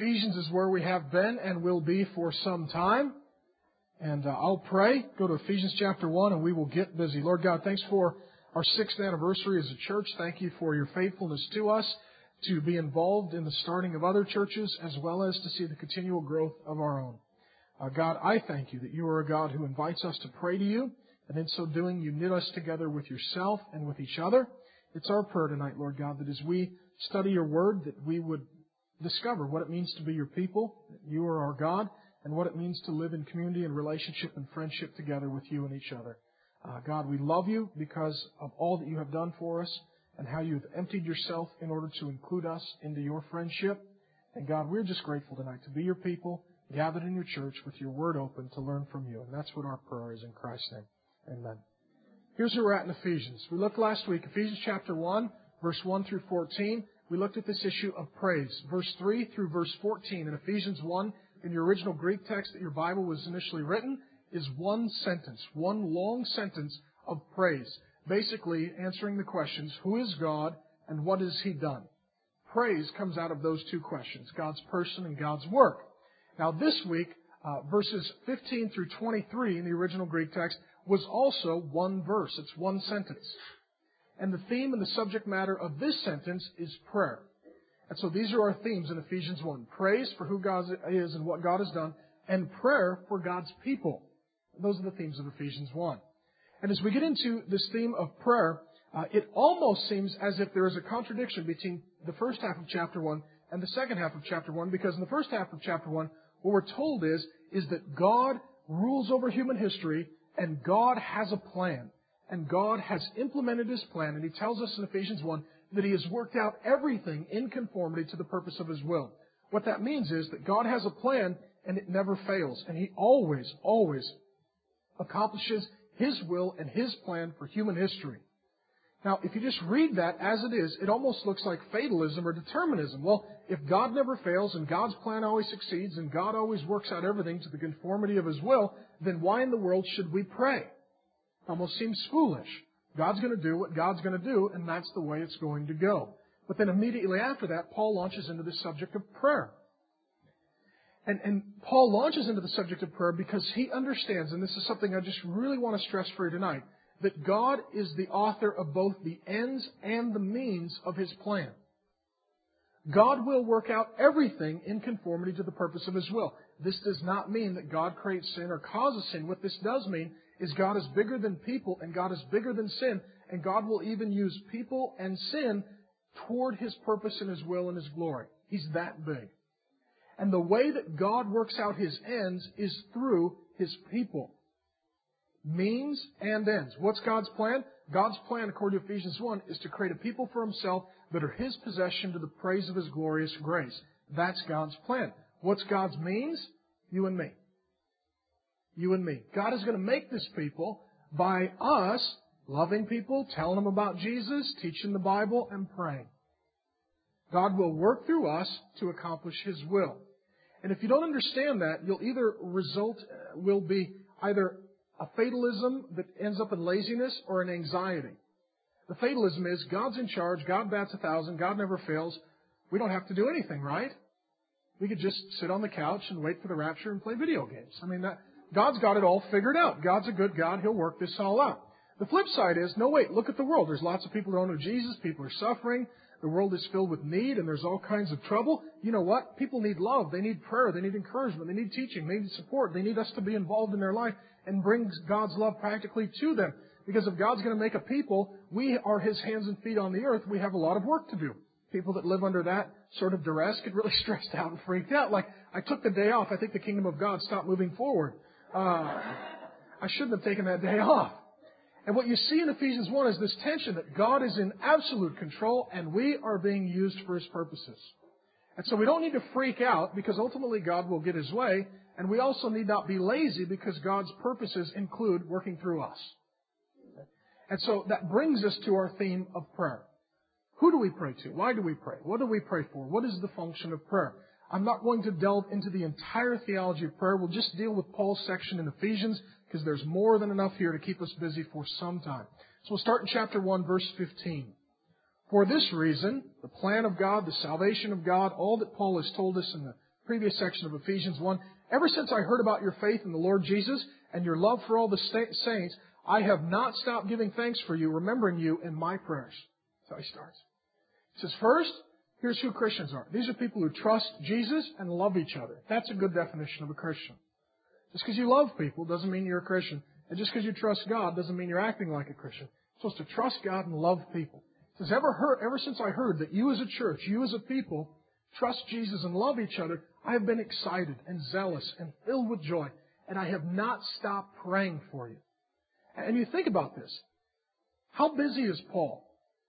Ephesians is where we have been and will be for some time. And I'll pray, go to Ephesians chapter 1, and we will get busy. Lord God, thanks for our 6th anniversary as a church. Thank you for your faithfulness to us to be involved in the starting of other churches as well as to see the continual growth of our own. God, I thank you that you are a God who invites us to pray to you, and in so doing you knit us together with yourself and with each other. It's our prayer tonight, Lord God, that as we study your word, that we would discover what it means to be your people, that you are our God, and what it means to live in community and relationship and friendship together with you and each other. God, we love you because of all that you have done for us and how you have emptied yourself in order to include us into your friendship. And God, we're just grateful tonight to be your people, gathered in your church with your word open to learn from you. And that's what our prayer is in Christ's name. Amen. Here's where we're at in Ephesians. We looked last week, Ephesians chapter 1, verse 1 through 14. We looked at this issue of praise. Verse 3 through verse 14 in Ephesians 1, in your original Greek text that your Bible was initially written, is one sentence, one long sentence of praise. Basically answering the questions, who is God and what has He done? Praise comes out of those two questions, God's person and God's work. Now this week, verses 15 through 23 in the original Greek text was also one verse. It's one sentence. And the theme and the subject matter of this sentence is prayer. And so these are our themes in Ephesians 1. Praise for who God is and what God has done, and prayer for God's people. Those are the themes of Ephesians 1. And as we get into this theme of prayer, it almost seems as if there is a contradiction between the first half of chapter 1 and the second half of chapter 1, because in the first half of chapter 1, what we're told is that God rules over human history, and God has a plan. And God has implemented His plan, and He tells us in Ephesians 1 that He has worked out everything in conformity to the purpose of His will. What that means is that God has a plan, and it never fails. And He always, always accomplishes His will and His plan for human history. Now, if you just read that as it is, it almost looks like fatalism or determinism. Well, if God never fails and God's plan always succeeds and God always works out everything to the conformity of His will, then why in the world should we pray? Almost seems foolish. God's going to do what God's going to do, and that's the way it's going to go. But then immediately after that, Paul launches into the subject of prayer. And Paul launches into the subject of prayer because he understands, and this is something I just really want to stress for you tonight, that God is the author of both the ends and the means of His plan. God will work out everything in conformity to the purpose of His will. This does not mean that God creates sin or causes sin. What this does mean is God is bigger than people and God is bigger than sin, and God will even use people and sin toward His purpose and His will and His glory. He's that big. And the way that God works out His ends is through His people. Means and ends. What's God's plan? God's plan, according to Ephesians 1, is to create a people for Himself that are His possession to the praise of His glorious grace. That's God's plan. What's God's means? You and me. You and me. God is going to make this people by us loving people, telling them about Jesus, teaching the Bible, and praying. God will work through us to accomplish His will. And if you don't understand that, will be either a fatalism that ends up in laziness or an anxiety. The fatalism is God's in charge, God bats 1,000, God never fails. We don't have to do anything, right? We could just sit on the couch and wait for the rapture and play video games. God's got it all figured out. God's a good God. He'll work this all out. The flip side is, no, wait, look at the world. There's lots of people who don't know Jesus. People are suffering. The world is filled with need, and there's all kinds of trouble. You know what? People need love. They need prayer. They need encouragement. They need teaching. They need support. They need us to be involved in their life and bring God's love practically to them. Because if God's going to make a people, we are His hands and feet on the earth. We have a lot of work to do. People that live under that sort of duress get really stressed out and freaked out. Like, I took the day off. I think the kingdom of God stopped moving forward. I shouldn't have taken that day off. And what you see in Ephesians 1 is this tension that God is in absolute control and we are being used for His purposes. And so we don't need to freak out because ultimately God will get His way. And we also need not be lazy because God's purposes include working through us. And so that brings us to our theme of prayer. Who do we pray to? Why do we pray? What do we pray for? What is the function of prayer? I'm not going to delve into the entire theology of prayer. We'll just deal with Paul's section in Ephesians because there's more than enough here to keep us busy for some time. So we'll start in chapter 1, verse 15. For this reason, the plan of God, the salvation of God, all that Paul has told us in the previous section of Ephesians 1. Ever since I heard about your faith in the Lord Jesus and your love for all the saints, I have not stopped giving thanks for you, remembering you in my prayers. That's how he starts. He says, first, here's who Christians are. These are people who trust Jesus and love each other. That's a good definition of a Christian. Just because you love people doesn't mean you're a Christian. And just because you trust God doesn't mean you're acting like a Christian. You're supposed to trust God and love people. It says, ever since I heard that you as a church, you as a people, trust Jesus and love each other, I have been excited and zealous and filled with joy, and I have not stopped praying for you. And you think about this. How busy is Paul?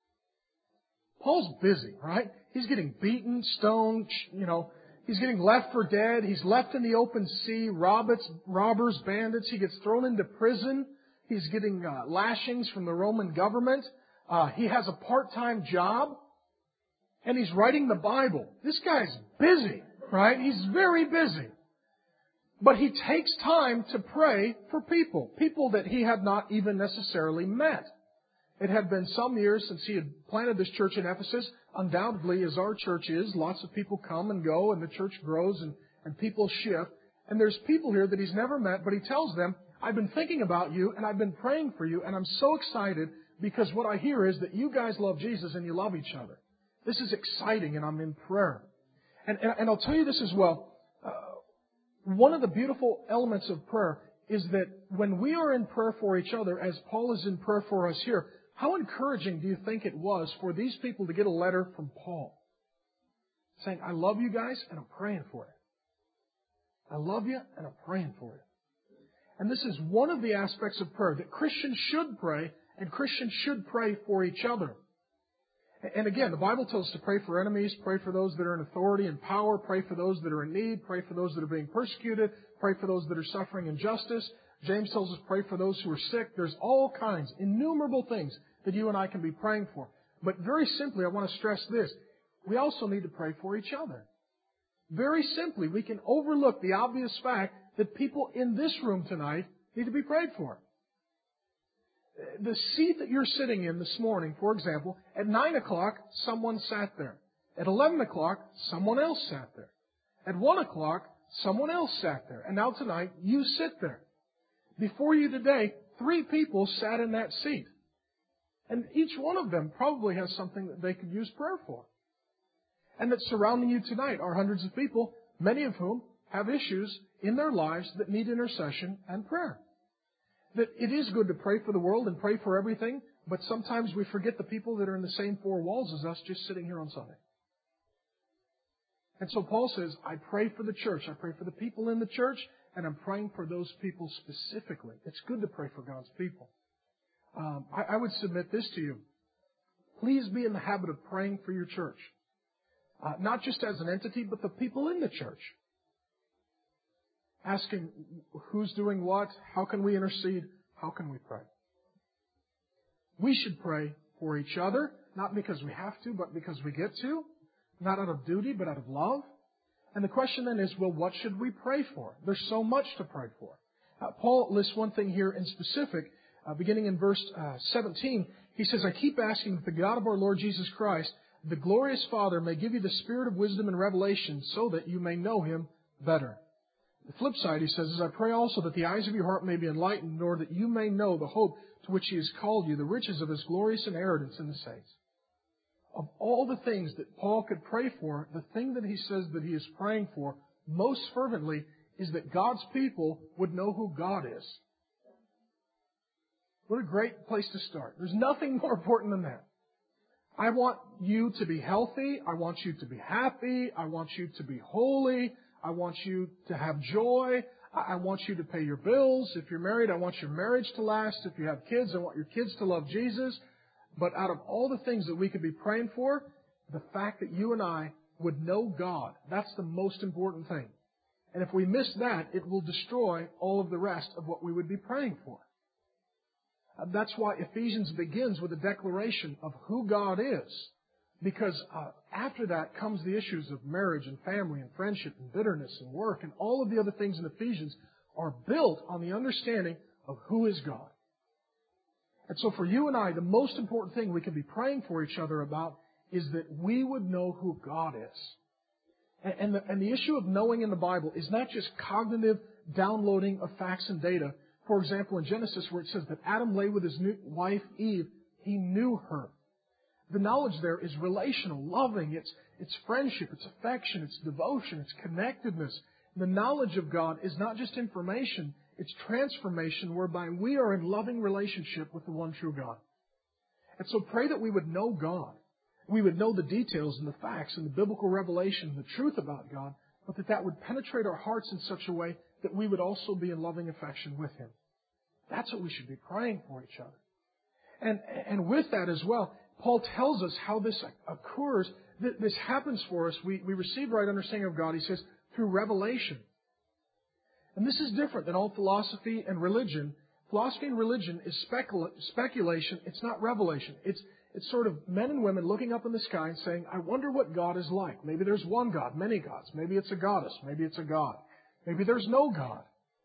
Paul's busy, right? He's getting beaten, stoned, he's getting left for dead. He's left in the open sea, robbers, bandits. He gets thrown into prison. He's getting lashings from the Roman government. He has a part-time job. And he's writing the Bible. This guy's busy, right? He's very busy. But he takes time to pray for people that he had not even necessarily met. It had been some years since he had planted this church in Ephesus. Undoubtedly, as our church is, lots of people come and go, and the church grows, and people shift. And there's people here that he's never met, but he tells them, I've been thinking about you, and I've been praying for you, and I'm so excited because what I hear is that you guys love Jesus and you love each other. This is exciting, and I'm in prayer. And I'll tell you this as well. One of the beautiful elements of prayer is that when we are in prayer for each other, as Paul is in prayer for us here, how encouraging do you think it was for these people to get a letter from Paul saying, I love you guys, and I'm praying for you. I love you, and I'm praying for you. And this is one of the aspects of prayer, that Christians should pray, and Christians should pray for each other. And again, the Bible tells us to pray for enemies, pray for those that are in authority and power, pray for those that are in need, pray for those that are being persecuted, pray for those that are suffering injustice. James tells us pray for those who are sick. There's all kinds, innumerable things that you and I can be praying for. But very simply, I want to stress this. We also need to pray for each other. Very simply, we can overlook the obvious fact that people in this room tonight need to be prayed for. The seat that you're sitting in this morning, for example, at 9 o'clock, someone sat there. At 11 o'clock, someone else sat there. At 1 o'clock, someone else sat there. And now tonight, you sit there. Before you today, 3 people sat in that seat. And each one of them probably has something that they could use prayer for. And that surrounding you tonight are hundreds of people, many of whom have issues in their lives that need intercession and prayer. That it is good to pray for the world and pray for everything, but sometimes we forget the people that are in the same 4 walls as us just sitting here on Sunday. And so Paul says, I pray for the church. I pray for the people in the church, and I'm praying for those people specifically. It's good to pray for God's people. I would submit this to you. Please be in the habit of praying for your church. Not just as an entity, but the people in the church. Asking who's doing what, how can we intercede, how can we pray. We should pray for each other, not because we have to, but because we get to. Not out of duty, but out of love. And the question then is, well, what should we pray for? There's so much to pray for. Paul lists one thing here in specific, beginning in verse 17. He says, I keep asking that the God of our Lord Jesus Christ, the glorious Father, may give you the spirit of wisdom and revelation so that you may know Him better. The flip side, he says, is I pray also that the eyes of your heart may be enlightened, nor that you may know the hope to which He has called you, the riches of His glorious inheritance in the saints. Of all the things that Paul could pray for, the thing that he says that he is praying for most fervently is that God's people would know who God is. What a great place to start. There's nothing more important than that. I want you to be healthy. I want you to be happy. I want you to be holy. I want you to have joy. I want you to pay your bills. If you're married, I want your marriage to last. If you have kids, I want your kids to love Jesus. But out of all the things that we could be praying for, the fact that you and I would know God, that's the most important thing. And if we miss that, it will destroy all of the rest of what we would be praying for. That's why Ephesians begins with a declaration of who God is. Because after that comes the issues of marriage and family and friendship and bitterness and work, and all of the other things in Ephesians are built on the understanding of who is God. And so for you and I, the most important thing we can be praying for each other about is that we would know who God is. And the issue of knowing in the Bible is not just cognitive downloading of facts and data. For example, in Genesis where it says that Adam lay with his wife Eve, he knew her. The knowledge there is relational, loving. It's friendship, it's affection, it's devotion, it's connectedness. The knowledge of God is not just information, it's transformation whereby we are in loving relationship with the one true God. And so pray that we would know God. We would know the details and the facts and the biblical revelation and the truth about God, but that would penetrate our hearts in such a way that we would also be in loving affection with Him. That's what we should be praying for each other. And with that as well, Paul tells us how this occurs. This happens for us. We receive right understanding of God, he says, through revelation. And this is different than all philosophy and religion. Philosophy and religion is speculation. It's not revelation. It's sort of men and women looking up in the sky and saying, I wonder what God is like. Maybe there's one God, many gods. Maybe it's a goddess. Maybe it's a god. Maybe there's no God.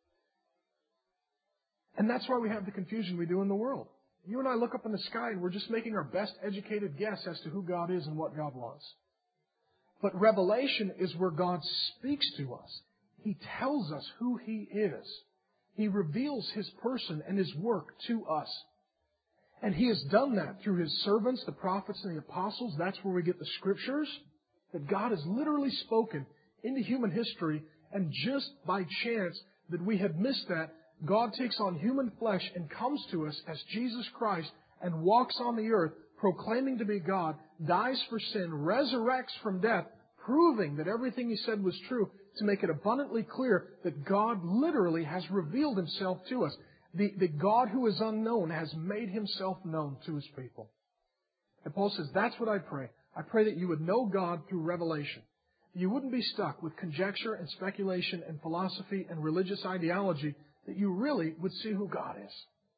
And that's why we have the confusion we do in the world. You and I look up in the sky and we're just making our best educated guess as to who God is and what God wants. But revelation is where God speaks to us. He tells us who He is. He reveals His person and His work to us. And He has done that through His servants, the prophets and the apostles. That's where we get the Scriptures. That God has literally spoken into human history, and just by chance that we have missed that, God takes on human flesh and comes to us as Jesus Christ and walks on the earth proclaiming to be God, dies for sin, resurrects from death, proving that everything He said was true, to make it abundantly clear that God literally has revealed Himself to us. The God who is unknown has made Himself known to His people. And Paul says, that's what I pray. I pray that you would know God through revelation. You wouldn't be stuck with conjecture and speculation and philosophy and religious ideology, that you really would see who God is.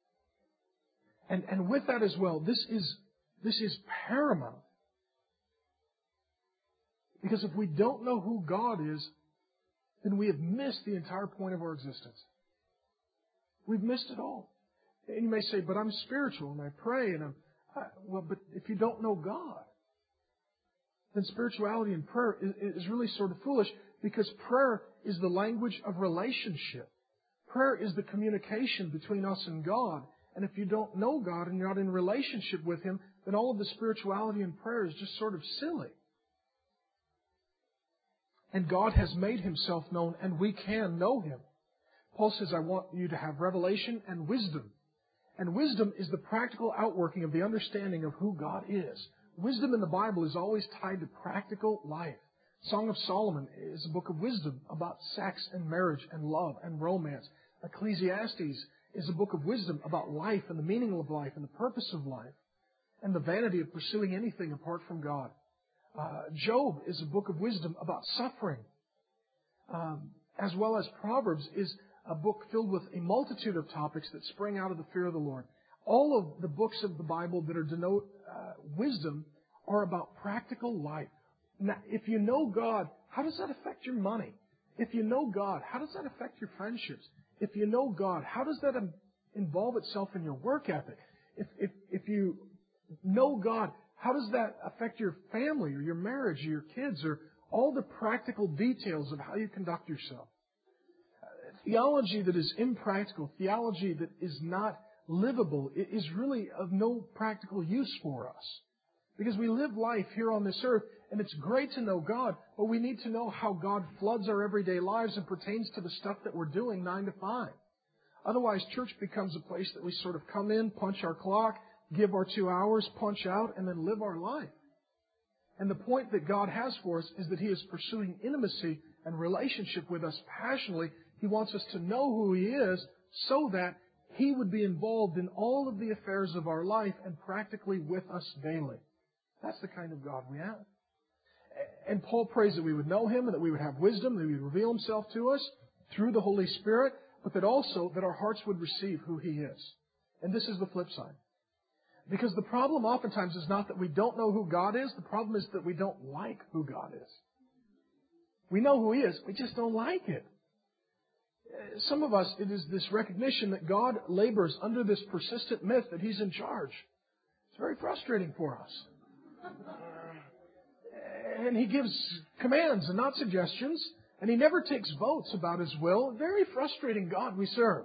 And with that as well, this is paramount. Because if we don't know who God is, then we have missed the entire point of our existence. We've missed it all. And you may say, but I'm spiritual and I pray and well, but if you don't know God, then spirituality and prayer is really sort of foolish, because prayer is the language of relationship. Prayer is the communication between us and God. And if you don't know God and you're not in relationship with Him, then all of the spirituality and prayer is just sort of silly. And God has made Himself known, and we can know Him. Paul says, I want you to have revelation and wisdom. And wisdom is the practical outworking of the understanding of who God is. Wisdom in the Bible is always tied to practical life. Song of Solomon is a book of wisdom about sex and marriage and love and romance. Ecclesiastes is a book of wisdom about life and the meaning of life and the purpose of life and the vanity of pursuing anything apart from God. Job is a book of wisdom about suffering, as well as Proverbs is a book filled with a multitude of topics that spring out of the fear of the Lord. All of the books of the Bible that are denote wisdom are about practical life. Now, if you know God, how does that affect your money? If you know God, how does that affect your friendships? If you know God, how does that involve itself in your work ethic? If you know God, how does that affect your family or your marriage or your kids or all the practical details of how you conduct yourself? Theology that is impractical, theology that is not livable, is really of no practical use for us. Because we live life here on this earth, and it's great to know God, but we need to know how God floods our everyday lives and pertains to the stuff that we're doing 9 to 5. Otherwise, church becomes a place that we sort of come in, punch our clock, give our 2 hours, punch out, and then live our life. And the point that God has for us is that He is pursuing intimacy and relationship with us passionately. He wants us to know who He is so that He would be involved in all of the affairs of our life and practically with us daily. That's the kind of God we have. And Paul prays that we would know Him and that we would have wisdom, that He would reveal Himself to us through the Holy Spirit, but that also that our hearts would receive who He is. And this is the flip side. Because the problem oftentimes is not that we don't know who God is. The problem is that we don't like who God is. We know who He is. We just don't like it. Some of us, it is this recognition that God labors under this persistent myth that He's in charge. It's very frustrating for us. And He gives commands and not suggestions. And He never takes votes about His will. Very frustrating God we serve.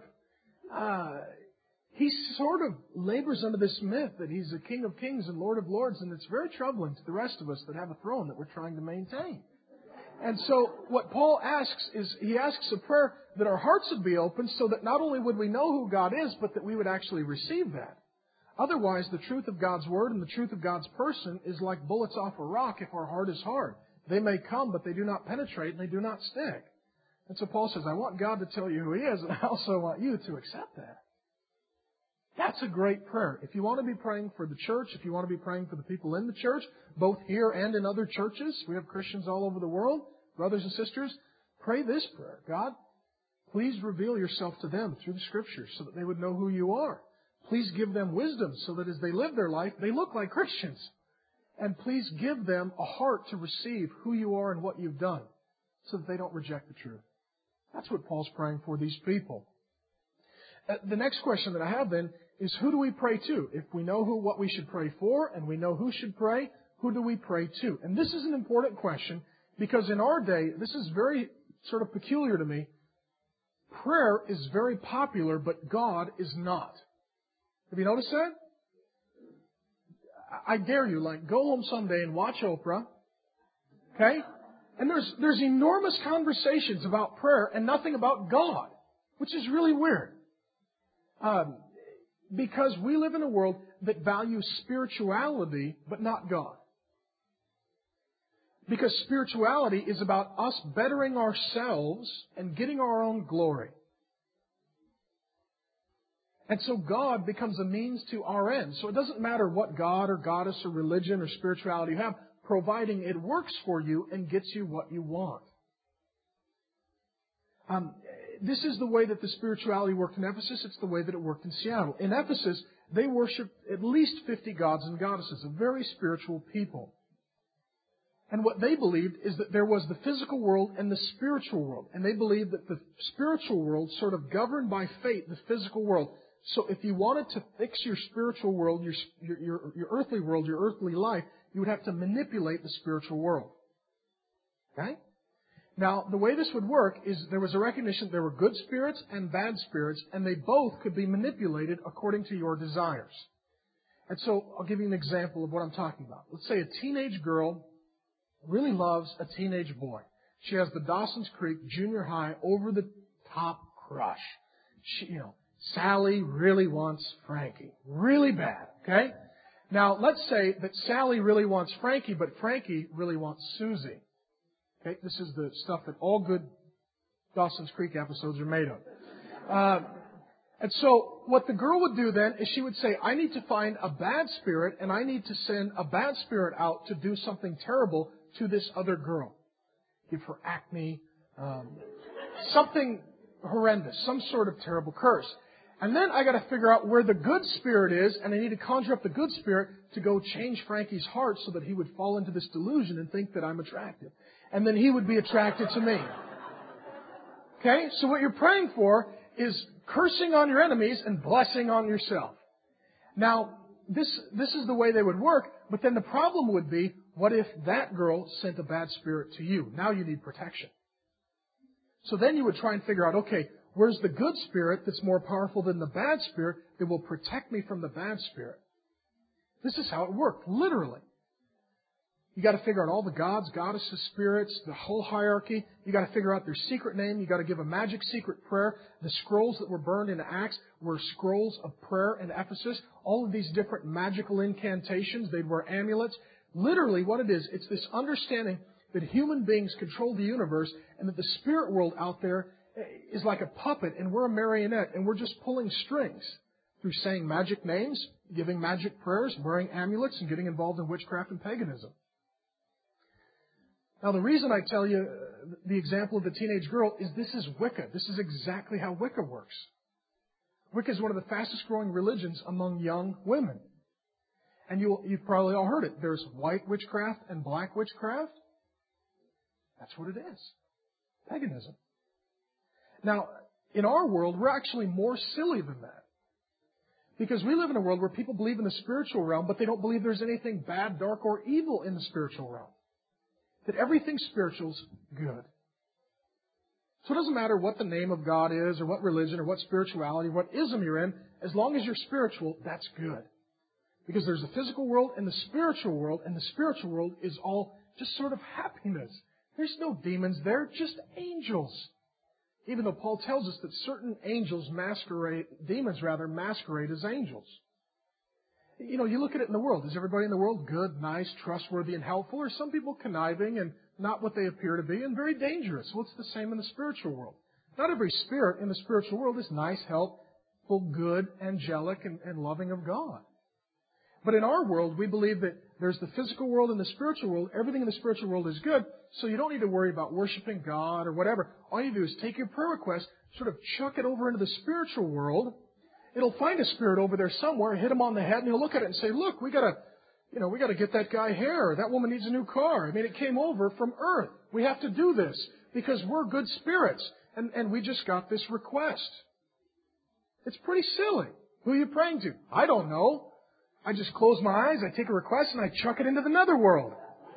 He sort of labors under this myth that He's the King of Kings and Lord of Lords, and it's very troubling to the rest of us that have a throne that we're trying to maintain. And so what Paul asks is, he asks a prayer that our hearts would be open so that not only would we know who God is, but that we would actually receive that. Otherwise, the truth of God's Word and the truth of God's person is like bullets off a rock if our heart is hard. They may come, but they do not penetrate and they do not stick. And so Paul says, I want God to tell you who He is, and I also want you to accept that. That's a great prayer. If you want to be praying for the church, if you want to be praying for the people in the church, both here and in other churches, we have Christians all over the world, brothers and sisters, pray this prayer. God, please reveal Yourself to them through the Scriptures so that they would know who You are. Please give them wisdom so that as they live their life, they look like Christians. And please give them a heart to receive who You are and what You've done so that they don't reject the truth. That's what Paul's praying for these people. The next question that I have then is, who do we pray to? If we know what we should pray for and we know who should pray, who do we pray to? And this is an important question because in our day, this is very sort of peculiar to me. Prayer is very popular, but God is not. Have you noticed that? I dare you, go home someday and watch Oprah. Okay? And there's enormous conversations about prayer and nothing about God, which is really weird. Because we live in a world that values spirituality, but not God. Because spirituality is about us bettering ourselves and getting our own glory. And so God becomes a means to our end. So it doesn't matter what God or goddess or religion or spirituality you have, providing it works for you and gets you what you want. This is the way that the spirituality worked in Ephesus. It's the way that it worked in Seattle. In Ephesus, they worshipped at least 50 gods and goddesses, a very spiritual people. And what they believed is that there was the physical world and the spiritual world. And they believed that the spiritual world sort of governed by fate the physical world. So if you wanted to fix your spiritual world, your earthly world, your earthly life, you would have to manipulate the spiritual world. Okay? Now, the way this would work is there was a recognition that there were good spirits and bad spirits, and they both could be manipulated according to your desires. And so I'll give you an example of what I'm talking about. Let's say a teenage girl really loves a teenage boy. She has the Dawson's Creek Junior High over-the-top crush. Sally really wants Frankie. Really bad, okay? Now, let's say that Sally really wants Frankie, but Frankie really wants Susie. Okay? This is the stuff that all good Dawson's Creek episodes are made of. And so what the girl would do then is she would say, I need to find a bad spirit and I need to send a bad spirit out to do something terrible to this other girl. Give her acne, something horrendous, some sort of terrible curse. And then I got to figure out where the good spirit is, and I need to conjure up the good spirit to go change Frankie's heart so that he would fall into this delusion and think that I'm attractive. And then he would be attracted to me. Okay? So what you're praying for is cursing on your enemies and blessing on yourself. Now, this is the way they would work, but then the problem would be, what if that girl sent a bad spirit to you? Now you need protection. So then you would try and figure out, okay, where's the good spirit that's more powerful than the bad spirit that will protect me from the bad spirit? This is how it worked, literally. You got to figure out all the gods, goddesses, spirits, the whole hierarchy. You got to figure out their secret name. You got to give a magic secret prayer. The scrolls that were burned in Acts were scrolls of prayer in Ephesus. All of these different magical incantations. They'd wear amulets. Literally, what it is, it's this understanding that human beings control the universe and that the spirit world out there is like a puppet and we're a marionette and we're just pulling strings through saying magic names, giving magic prayers, wearing amulets, and getting involved in witchcraft and paganism. Now, the reason I tell you the example of the teenage girl is this is Wicca. This is exactly how Wicca works. Wicca is one of the fastest growing religions among young women. And you've probably all heard it. There's white witchcraft and black witchcraft. That's what it is. Paganism. Now, in our world, we're actually more silly than that. Because we live in a world where people believe in the spiritual realm, but they don't believe there's anything bad, dark, or evil in the spiritual realm. that everything spiritual's good. So it doesn't matter what the name of God is, or what religion, or what spirituality, what ism you're in, as long as you're spiritual, that's good. Because there's a physical world and the spiritual world, and the spiritual world is all just sort of happiness. There's no demons there, just angels. Even though Paul tells us that certain demons masquerade as angels. You know, you look at it in the world. Is everybody in the world good, nice, trustworthy, and helpful? Or are some people conniving and not what they appear to be and very dangerous? Well, it's the same in the spiritual world. Not every spirit in the spiritual world is nice, helpful, good, angelic, and loving of God. But in our world, we believe that there's the physical world and the spiritual world. Everything in the spiritual world is good, so you don't need to worry about worshiping God or whatever. All you do is take your prayer request, sort of chuck it over into the spiritual world. It'll find a spirit over there somewhere, hit him on the head, and he'll look at it and say, look, we gotta get that guy hair. That woman needs a new car. I mean, it came over from earth. We have to do this because we're good spirits. And we just got this request. It's pretty silly. Who are you praying to? I don't know. I just close my eyes, I take a request, and I chuck it into the netherworld.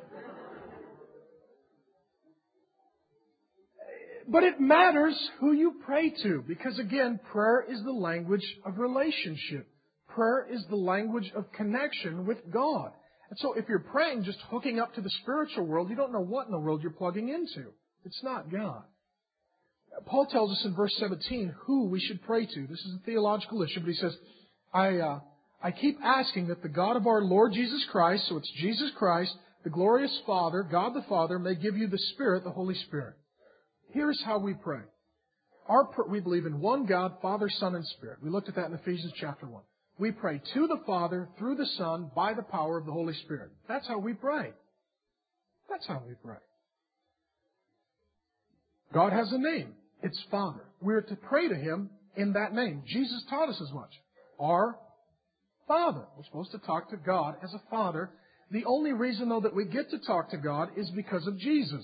But it matters who you pray to, because again, prayer is the language of relationship. Prayer is the language of connection with God. And so if you're praying just hooking up to the spiritual world, you don't know what in the world you're plugging into. It's not God. Paul tells us in verse 17 who we should pray to. This is a theological issue, but he says, I keep asking that the God of our Lord Jesus Christ, so it's Jesus Christ, the glorious Father, God the Father, may give you the Spirit, the Holy Spirit. Here's how we pray. We believe in one God, Father, Son, and Spirit. We looked at that in Ephesians chapter 1. We pray to the Father, through the Son, by the power of the Holy Spirit. That's how we pray. That's how we pray. God has a name. It's Father. We're to pray to Him in that name. Jesus taught us as much. Our Father. We're supposed to talk to God as a Father. The only reason, though, that we get to talk to God is because of Jesus.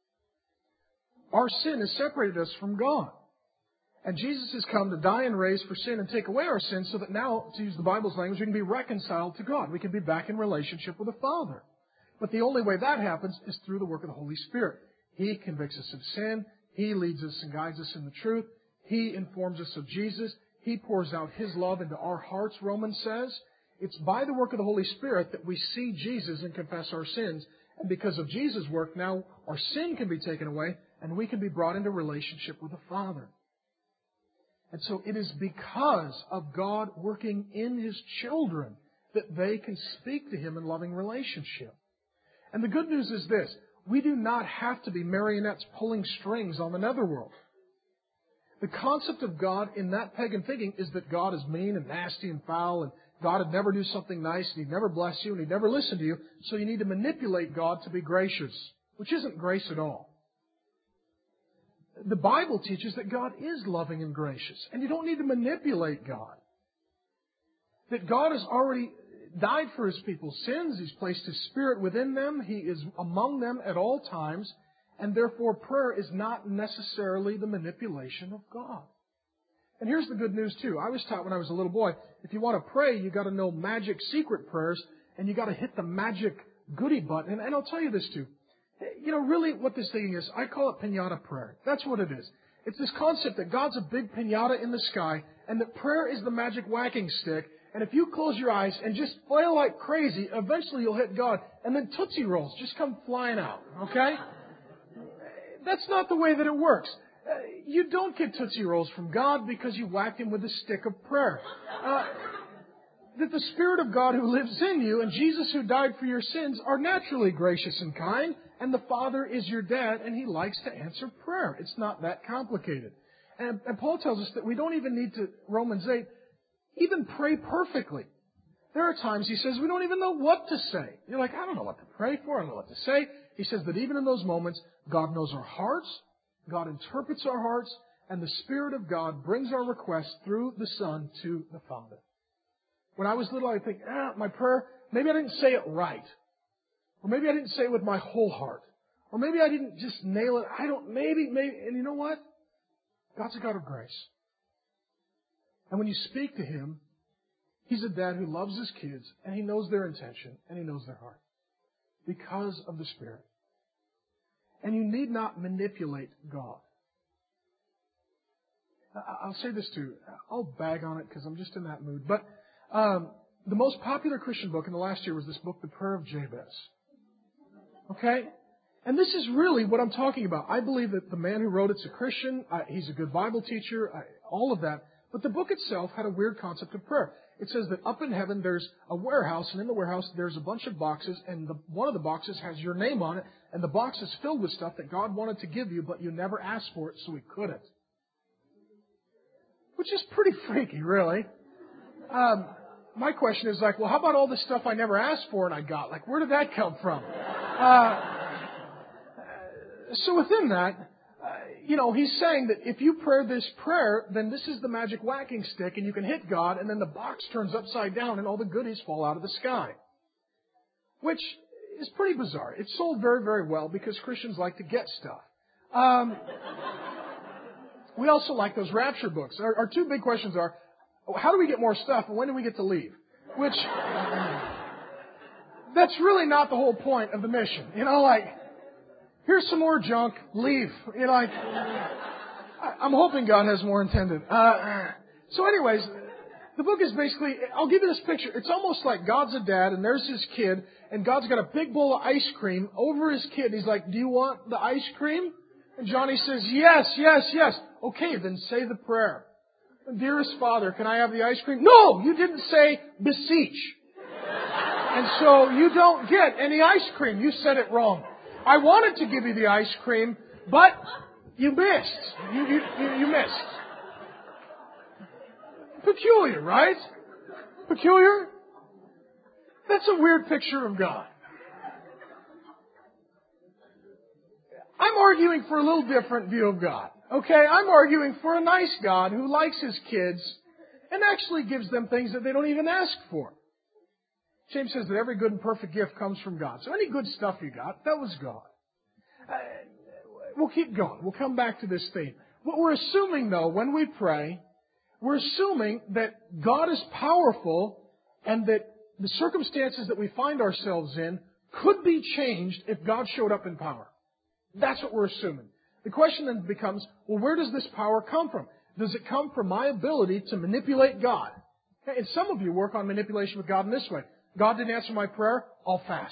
Our sin has separated us from God. And Jesus has come to die and raise for sin and take away our sins so that now, to use the Bible's language, we can be reconciled to God. We can be back in relationship with the Father. But the only way that happens is through the work of the Holy Spirit. He convicts us of sin. He leads us and guides us in the truth. He informs us of Jesus. He pours out His love into our hearts, Romans says. It's by the work of the Holy Spirit that we see Jesus and confess our sins. And because of Jesus' work, now our sin can be taken away and we can be brought into relationship with the Father. And so it is because of God working in His children that they can speak to Him in loving relationship. And the good news is this. We do not have to be marionettes pulling strings on the netherworld. The concept of God in that pagan thinking is that God is mean and nasty and foul, and God would never do something nice, and He'd never bless you, and He'd never listen to you, so you need to manipulate God to be gracious, which isn't grace at all. The Bible teaches that God is loving and gracious, and you don't need to manipulate God. That God has already died for His people's sins. He's placed His Spirit within them. He is among them at all times. And therefore, prayer is not necessarily the manipulation of God. And here's the good news, too. I was taught when I was a little boy, if you want to pray, you got to know magic secret prayers, and you got to hit the magic goodie button. And I'll tell you this, too. You know, really what this thing is, I call it piñata prayer. That's what it is. It's this concept that God's a big piñata in the sky, and that prayer is the magic whacking stick. And if you close your eyes and just flail like crazy, eventually you'll hit God, and then Tootsie Rolls just come flying out, okay? That's not the way that it works. You don't get Tootsie Rolls from God because you whacked Him with a stick of prayer. That the Spirit of God who lives in you and Jesus who died for your sins are naturally gracious and kind, and the Father is your dad, and He likes to answer prayer. It's not that complicated. And Paul tells us that we don't even need to, Romans 8, even pray perfectly. There are times, he says, we don't even know what to say. You're like, I don't know what to pray for. I don't know what to say. He says that even in those moments, God knows our hearts, God interprets our hearts, and the Spirit of God brings our requests through the Son to the Father. When I was little, I'd think, my prayer, maybe I didn't say it right. Or maybe I didn't say it with my whole heart. Or maybe I didn't just nail it. Maybe. And you know what? God's a God of grace. And when you speak to Him, He's a dad who loves His kids, and He knows their intention, and He knows their heart. Because of the Spirit. And you need not manipulate God. I'll say this too. I'll bag on it because I'm just in that mood. But the most popular Christian book in the last year was this book, The Prayer of Jabez. Okay? And this is really what I'm talking about. I believe that the man who wrote it's a Christian. He's a good Bible teacher. All of that. But the book itself had a weird concept of prayer. It says that up in heaven there's a warehouse, and in the warehouse there's a bunch of boxes, and one of the boxes has your name on it, and the box is filled with stuff that God wanted to give you, but you never asked for it, so He couldn't. Which is pretty freaky, really. My question is like, well, how about all this stuff I never asked for and I got? Like, where did that come from? So within that, he's saying that if you pray this prayer, then this is the magic whacking stick, and you can hit God, and then the box turns upside down, and all the goodies fall out of the sky. Which is pretty bizarre. It's sold very, very well because Christians like to get stuff. We also like those rapture books. Our two big questions are, how do we get more stuff, and when do we get to leave? Which, that's really not the whole point of the mission. Here's some more junk, leave. I'm hoping God has more intended. So anyways, the book is basically, I'll give you this picture. It's almost like God's a dad, and there's his kid, and God's got a big bowl of ice cream over his kid. He's like, do you want the ice cream? And Johnny says, yes, yes, yes. Okay, then say the prayer. Dearest Father, can I have the ice cream? No, you didn't say beseech. And so you don't get any ice cream. You said it wrong. I wanted to give you the ice cream, but you missed. You missed. Peculiar, right? Peculiar? That's a weird picture of God. I'm arguing for a little different view of God. Okay? I'm arguing for a nice God who likes His kids and actually gives them things that they don't even ask for. James says that every good and perfect gift comes from God. So any good stuff you got, that was God. We'll keep going. We'll come back to this theme. What we're assuming, though, when we pray, we're assuming that God is powerful and that the circumstances that we find ourselves in could be changed if God showed up in power. That's what we're assuming. The question then becomes, well, where does this power come from? Does it come from my ability to manipulate God? And some of you work on manipulation with God in this way. God didn't answer my prayer, I'll fast.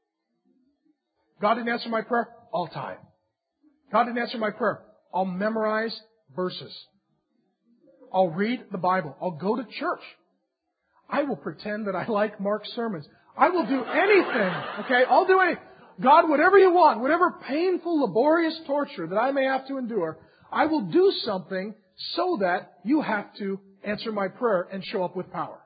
God didn't answer my prayer, I'll tithe. God didn't answer my prayer, I'll memorize verses. I'll read the Bible. I'll go to church. I will pretend that I like Mark's sermons. I will do anything. Okay? I'll do anything. God, whatever you want, whatever painful, laborious torture that I may have to endure, I will do something so that you have to answer my prayer and show up with power.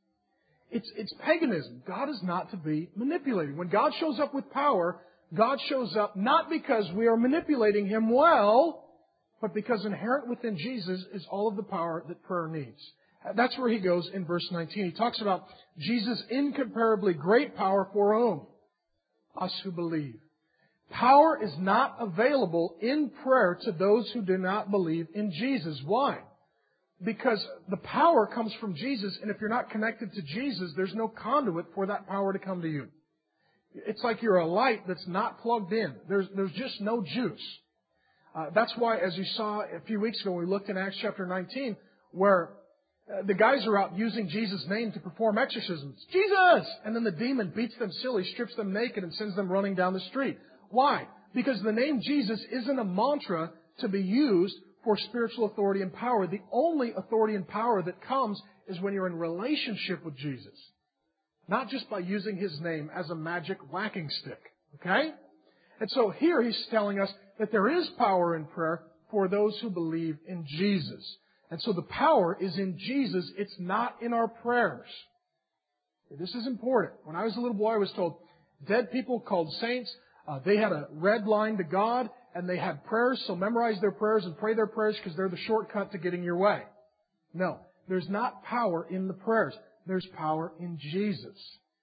It's paganism. God is not to be manipulated. When God shows up with power, God shows up not because we are manipulating Him well, but because inherent within Jesus is all of the power that prayer needs. That's where he goes in verse 19. He talks about Jesus' incomparably great power for whom? Us who believe. Power is not available in prayer to those who do not believe in Jesus. Why? Because the power comes from Jesus, and if you're not connected to Jesus, there's no conduit for that power to come to you. It's like you're a light that's not plugged in. There's just no juice. That's why, as you saw a few weeks ago, we looked in Acts chapter 19, where the guys are out using Jesus' name to perform exorcisms. Jesus! And then the demon beats them silly, strips them naked, and sends them running down the street. Why? Because the name Jesus isn't a mantra to be used for spiritual authority and power. The only authority and power that comes is when you're in relationship with Jesus. Not just by using His name as a magic whacking stick. Okay? And so here he's telling us that there is power in prayer for those who believe in Jesus. And so the power is in Jesus. It's not in our prayers. This is important. When I was a little boy, I was told dead people called saints, they had a red line to God, and they had prayers, so memorize their prayers and pray their prayers because they're the shortcut to getting your way. No, there's not power in the prayers. There's power in Jesus.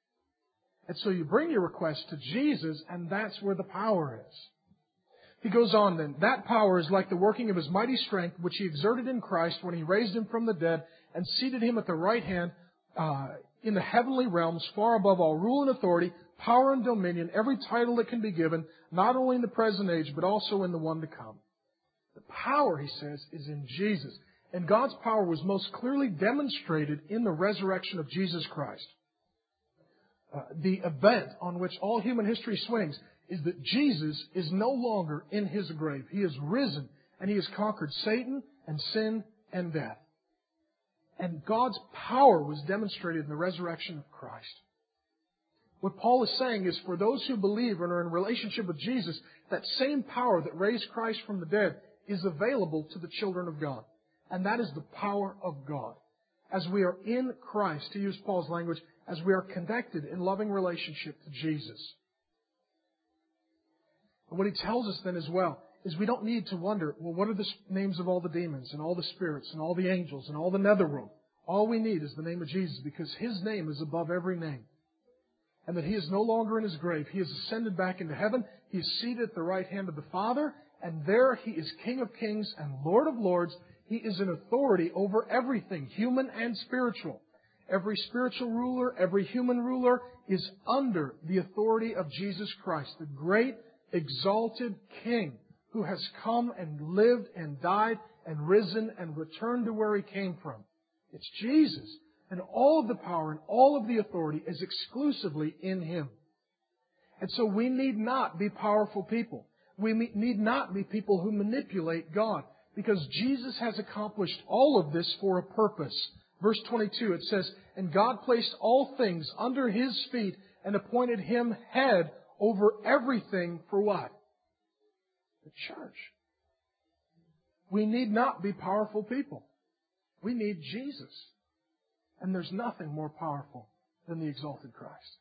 And so you bring your request to Jesus, and that's where the power is. He goes on then. That power is like the working of His mighty strength, which He exerted in Christ when He raised Him from the dead and seated Him at the right hand in the heavenly realms, far above all rule and authority, power and dominion, every title that can be given, not only in the present age, but also in the one to come. The power, he says, is in Jesus. And God's power was most clearly demonstrated in the resurrection of Jesus Christ. The event on which all human history swings is that Jesus is no longer in His grave. He has risen and He has conquered Satan and sin and death. And God's power was demonstrated in the resurrection of Christ. What Paul is saying is for those who believe and are in relationship with Jesus, that same power that raised Christ from the dead is available to the children of God. And that is the power of God. As we are in Christ, to use Paul's language, as we are connected in loving relationship to Jesus. And what he tells us then as well is we don't need to wonder, well, what are the names of all the demons and all the spirits and all the angels and all the netherworld? All we need is the name of Jesus because His name is above every name. And that He is no longer in His grave. He has ascended back into heaven. He is seated at the right hand of the Father. And there He is King of kings and Lord of lords. He is in authority over everything, human and spiritual. Every spiritual ruler, every human ruler is under the authority of Jesus Christ, the great, exalted King who has come and lived and died and risen and returned to where He came from. It's Jesus. And all of the power and all of the authority is exclusively in Him. And so we need not be powerful people. We need not be people who manipulate God. Because Jesus has accomplished all of this for a purpose. Verse 22, it says, "And God placed all things under His feet and appointed Him head over everything" for what? The church. We need not be powerful people. We need Jesus. And there's nothing more powerful than the exalted Christ.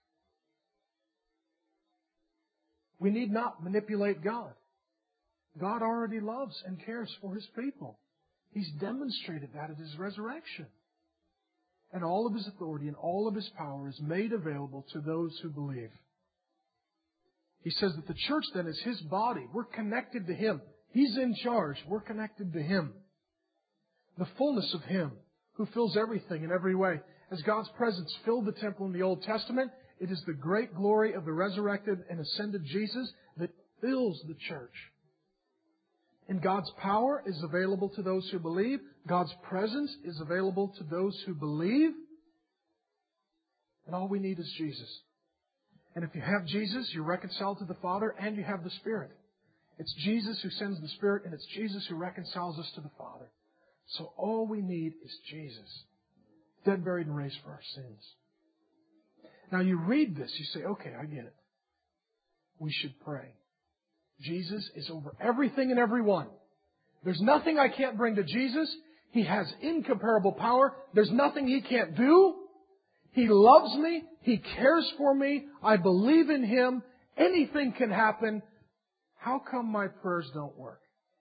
We need not manipulate God. God already loves and cares for His people. He's demonstrated that at His resurrection. And all of His authority and all of His power is made available to those who believe. He says that the church then is His body. We're connected to Him. He's in charge. We're connected to Him. The fullness of Him who fills everything in every way. As God's presence filled the temple in the Old Testament, it is the great glory of the resurrected and ascended Jesus that fills the church. And God's power is available to those who believe. God's presence is available to those who believe. And all we need is Jesus. And if you have Jesus, you're reconciled to the Father and you have the Spirit. It's Jesus who sends the Spirit and it's Jesus who reconciles us to the Father. So all we need is Jesus. Dead, buried, and raised for our sins. Now you read this, you say, okay, I get it. We should pray. Jesus is over everything and everyone. There's nothing I can't bring to Jesus. He has incomparable power. There's nothing He can't do. He loves me. He cares for me. I believe in Him. Anything can happen. How come my prayers don't work?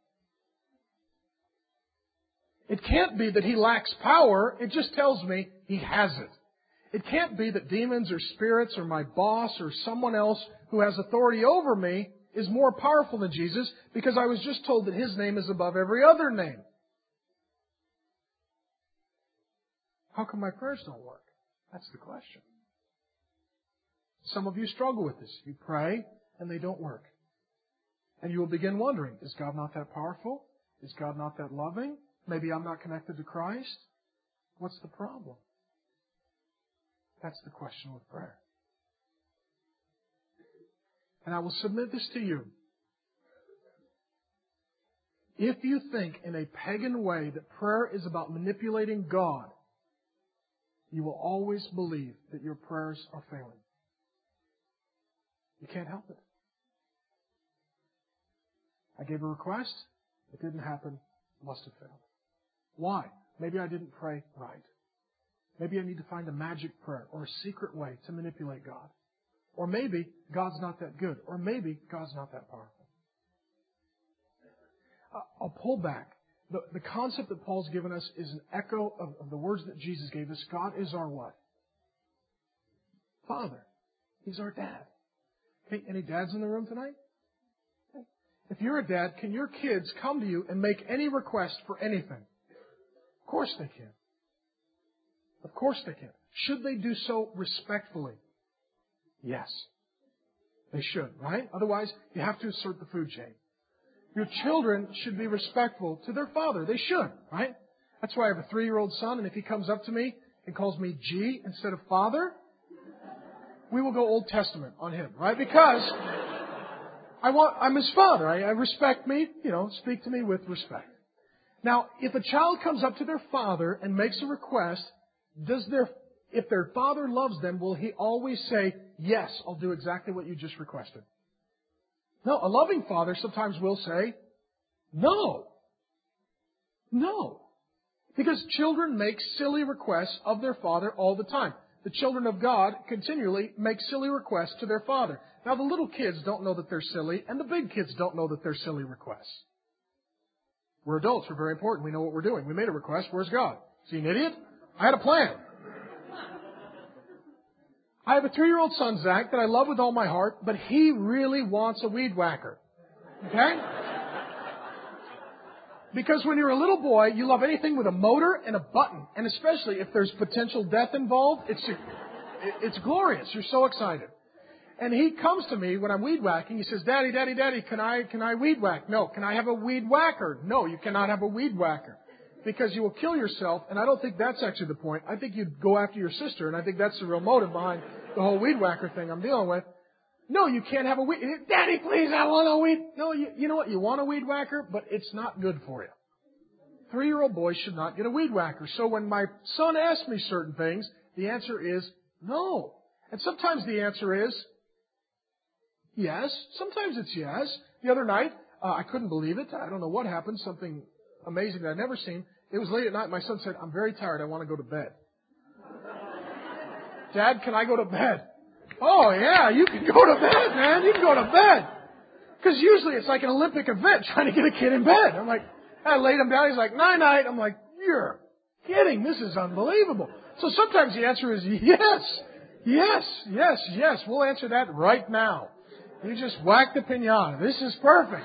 It can't be that He lacks power. It just tells me He has it. It can't be that demons or spirits or my boss or someone else who has authority over me is more powerful than Jesus because I was just told that His name is above every other name. How come my prayers don't work? That's the question. Some of you struggle with this. You pray and they don't work. And you will begin wondering, is God not that powerful? Is God not that loving? Maybe I'm not connected to Christ? What's the problem? That's the question with prayer. And I will submit this to you. If you think in a pagan way that prayer is about manipulating God, you will always believe that your prayers are failing. You can't help it. I gave a request. It didn't happen. It must have failed. Why? Maybe I didn't pray right. Maybe I need to find a magic prayer or a secret way to manipulate God. Or maybe God's not that good. Or maybe God's not that powerful. I'll pull back. The concept that Paul's given us is an echo of the words that Jesus gave us. God is our what? Father. He's our dad. Okay, any dads in the room tonight? Okay. If you're a dad, can your kids come to you and make any request for anything? Of course they can. Of course they can. Should they do so respectfully? Yes. They should, right? Otherwise, you have to assert the food chain. Your children should be respectful to their father. They should, right? That's why I have a 3-year-old son, and if he comes up to me and calls me G instead of father, we will go Old Testament on him, right? Because I'm his father. I respect me, speak to me with respect. Now, if a child comes up to their father and makes a request, if their father loves them, will he always say, yes, I'll do exactly what you just requested? No, a loving father sometimes will say, no. No. Because children make silly requests of their father all the time. The children of God continually make silly requests to their father. Now, the little kids don't know that they're silly, and the big kids don't know that they're silly requests. We're adults. We're very important. We know what we're doing. We made a request. Where's God? Is he an idiot? I had a plan. I have a 3-year-old son, Zach, that I love with all my heart, but he really wants a weed whacker. Okay? Because when you're a little boy, you love anything with a motor and a button. And especially if there's potential death involved, it's glorious. You're so excited. And he comes to me when I'm weed whacking. He says, Daddy, can I weed whack? No. Can I have a weed whacker? No, you cannot have a weed whacker. Because you will kill yourself, and I don't think that's actually the point. I think you'd go after your sister, and I think that's the real motive behind the whole weed whacker thing I'm dealing with. No, you can't have a weed... Daddy, please, I want a weed... No, you know what? You want a weed whacker, but it's not good for you. 3-year-old boys should not get a weed whacker. So when my son asks me certain things, the answer is no. And sometimes the answer is yes. Sometimes it's yes. The other night, I couldn't believe it. I don't know what happened. Something amazing that I've never seen. It was late at night. My son said, I'm very tired. I want to go to bed. Dad, can I go to bed? Oh, yeah, you can go to bed, man. You can go to bed. Because usually it's like an Olympic event trying to get a kid in bed. I'm like, I laid him down. He's like, night-night. I'm like, you're kidding. This is unbelievable. So sometimes the answer is yes. We'll answer that right now. You just whack the piñata. This is perfect.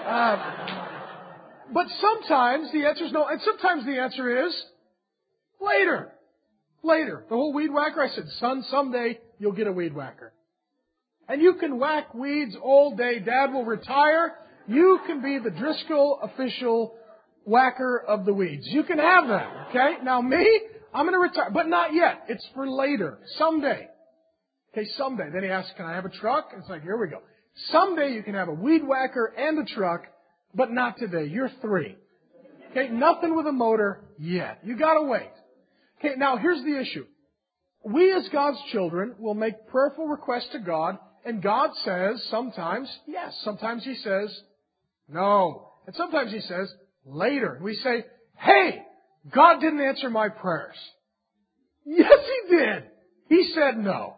But sometimes the answer is no. And sometimes the answer is later. Later. The whole weed whacker, I said, son, someday you'll get a weed whacker. And you can whack weeds all day. Dad will retire. You can be the Driscoll official whacker of the weeds. You can have that, okay? Now me, I'm going to retire, but not yet. It's for later. Someday. Okay, someday. Then he asks, can I have a truck? It's like, here we go. Someday you can have a weed whacker and a truck, but not today. You're 3. Okay, nothing with a motor yet. You got to wait. Okay, now here's the issue. We as God's children will make prayerful requests to God, and God says sometimes yes. Sometimes He says no. And sometimes He says later. And we say, hey, God didn't answer my prayers. Yes, He did. He said no.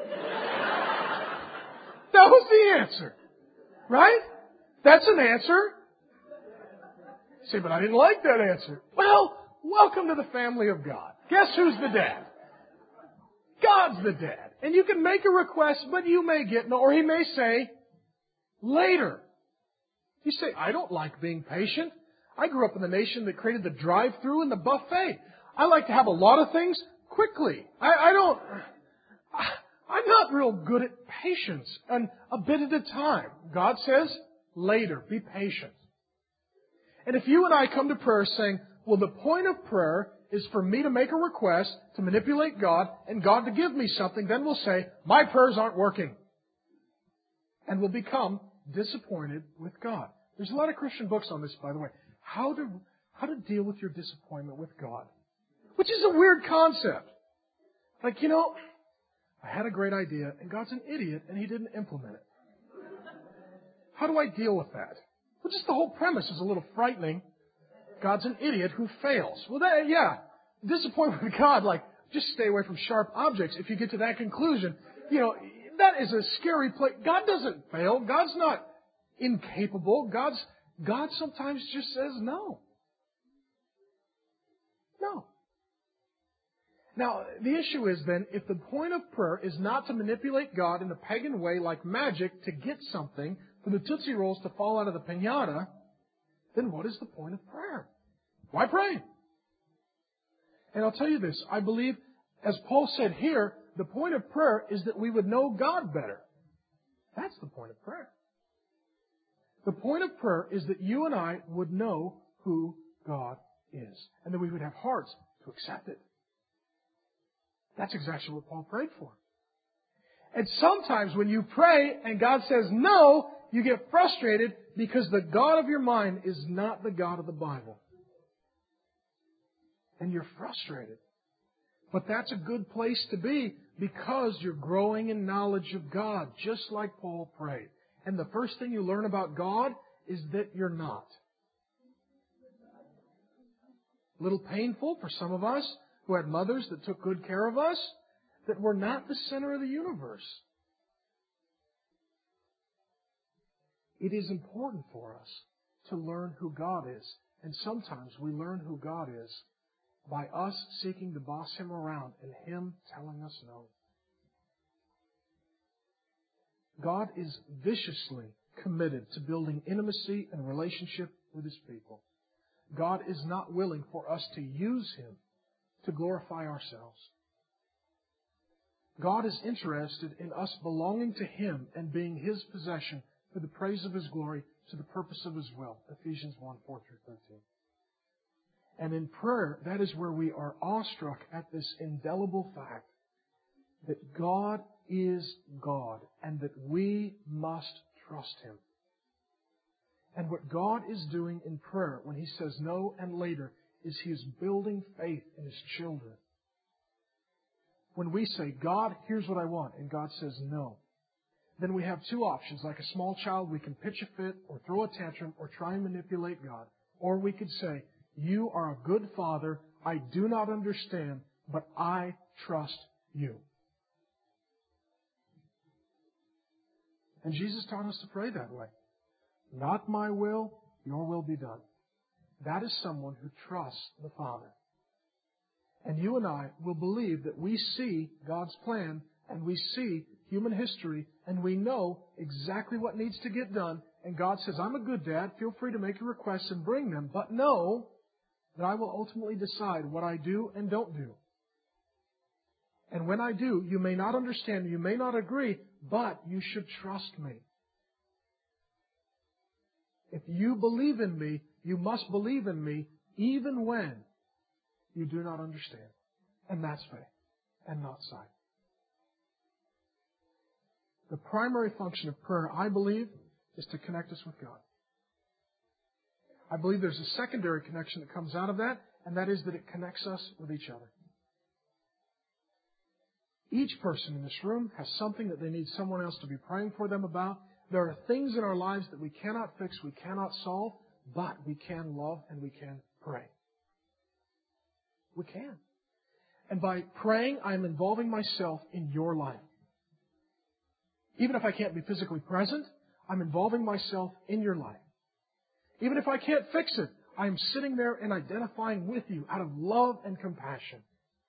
That was the answer. Right? That's an answer. You say, but I didn't like that answer. Well, welcome to the family of God. Guess who's the dad? God's the dad. And you can make a request, but you may get no, or He may say later. You say, I don't like being patient. I grew up in the nation that created the drive-thru and the buffet. I like to have a lot of things quickly. I'm not real good at patience and a bit at a time. God says, later, be patient. And if you and I come to prayer saying, well, the point of prayer is for me to make a request, to manipulate God, and God to give me something, then we'll say, my prayers aren't working. And we'll become disappointed with God. There's a lot of Christian books on this, by the way. How to deal with your disappointment with God. Which is a weird concept. Like, I had a great idea, and God's an idiot, and He didn't implement it. How do I deal with that? Well, just the whole premise is a little frightening. God's an idiot who fails. Well, disappointment with God, just stay away from sharp objects. If you get to that conclusion, that is a scary place. God doesn't fail. God's not incapable. God sometimes just says no. No. Now, the issue is then, if the point of prayer is not to manipulate God in a pagan way like magic to get something, for the Tootsie Rolls to fall out of the piñata, then what is the point of prayer? Why pray? And I'll tell you this, I believe, as Paul said here, the point of prayer is that we would know God better. That's the point of prayer. The point of prayer is that you and I would know who God is, and that we would have hearts to accept it. That's exactly what Paul prayed for. And sometimes when you pray and God says no, you get frustrated because the God of your mind is not the God of the Bible. And you're frustrated. But that's a good place to be because you're growing in knowledge of God, just like Paul prayed. And the first thing you learn about God is that you're not. A little painful for some of us who had mothers that took good care of us, that we're not the center of the universe. It is important for us to learn who God is. And sometimes we learn who God is by us seeking to boss Him around and Him telling us no. God is viciously committed to building intimacy and relationship with His people. God is not willing for us to use Him to glorify ourselves. God is interested in us belonging to Him and being His possession for the praise of His glory to the purpose of His will. Ephesians 1:4-13. And in prayer, that is where we are awestruck at this indelible fact that God is God and that we must trust Him. And what God is doing in prayer when He says no and later is He is building faith in His children. When we say, God, here's what I want, and God says no, then we have two options. Like a small child, we can pitch a fit or throw a tantrum or try and manipulate God. Or we could say, You are a good Father. I do not understand, but I trust You. And Jesus taught us to pray that way. Not my will, Your will be done. That is someone who trusts the Father. And you and I will believe that we see God's plan and we see human history and we know exactly what needs to get done. And God says, I'm a good dad. Feel free to make your requests and bring them. But know that I will ultimately decide what I do and don't do. And when I do, you may not understand, you may not agree, but you should trust me. If you believe in me, you must believe in me even when you do not understand. And that's faith and not sight. The primary function of prayer, I believe, is to connect us with God. I believe there's a secondary connection that comes out of that, and that is that it connects us with each other. Each person in this room has something that they need someone else to be praying for them about. There are things in our lives that we cannot fix, we cannot solve, but we can love and we can pray. We can. And by praying, I am involving myself in your life. Even if I can't be physically present, I'm involving myself in your life. Even if I can't fix it, I am sitting there and identifying with you out of love and compassion.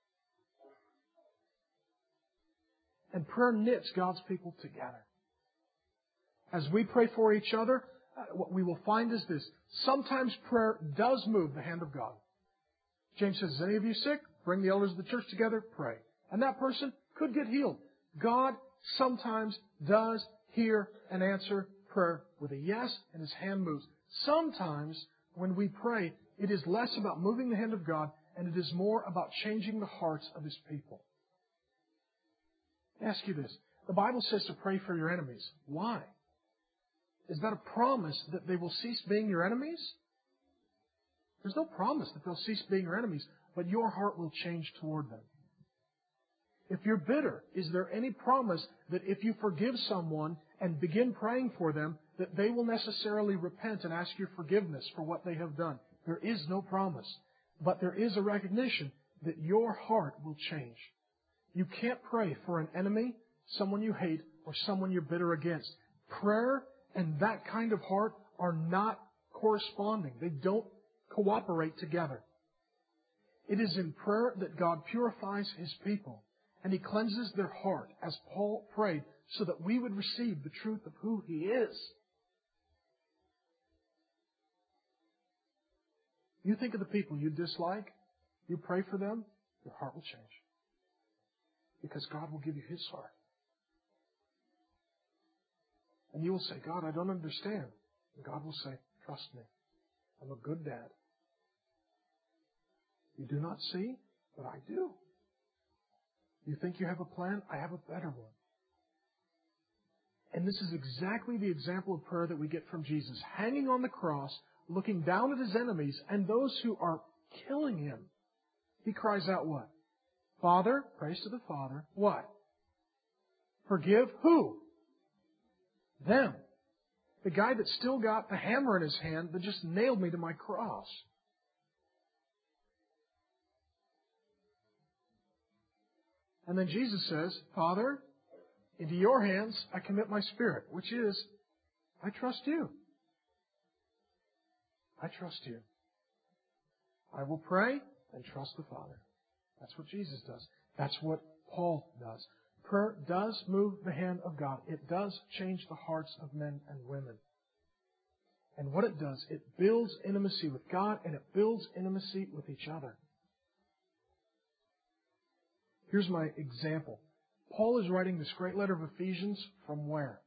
And prayer knits God's people together. As we pray for each other, what we will find is this. Sometimes prayer does move the hand of God. James says, is any of you sick? Bring the elders of the church together, pray. And that person could get healed. God sometimes does hear and answer prayer with a yes, and His hand moves. Sometimes when we pray, it is less about moving the hand of God, and it is more about changing the hearts of His people. I ask you this. The Bible says to pray for your enemies. Why? Is that a promise that they will cease being your enemies? There's no promise that they'll cease being your enemies, but your heart will change toward them. If you're bitter, is there any promise that if you forgive someone and begin praying for them, that they will necessarily repent and ask your forgiveness for what they have done? There is no promise. But there is a recognition that your heart will change. You can't pray for an enemy, someone you hate, or someone you're bitter against. Prayer and that kind of heart are not corresponding. They don't cooperate together. It is in prayer that God purifies His people. And He cleanses their heart, as Paul prayed, so that we would receive the truth of who He is. You think of the people you dislike, you pray for them, your heart will change. Because God will give you His heart. And you will say, God, I don't understand. And God will say, trust me. I'm a good dad. You do not see, but I do. You think you have a plan? I have a better one. And this is exactly the example of prayer that we get from Jesus. Hanging on the cross, looking down at His enemies and those who are killing Him. He cries out what? Father, prays to the Father. What? Forgive who? Them. The guy that still got the hammer in his hand that just nailed me to my cross. And then Jesus says, Father, into your hands I commit my spirit, which is, I trust you. I trust you. I will pray and trust the Father. That's what Jesus does. That's what Paul does. Prayer does move the hand of God. It does change the hearts of men and women. And what it does, it builds intimacy with God and it builds intimacy with each other. Here's my example. Paul is writing this great letter of Ephesians from where?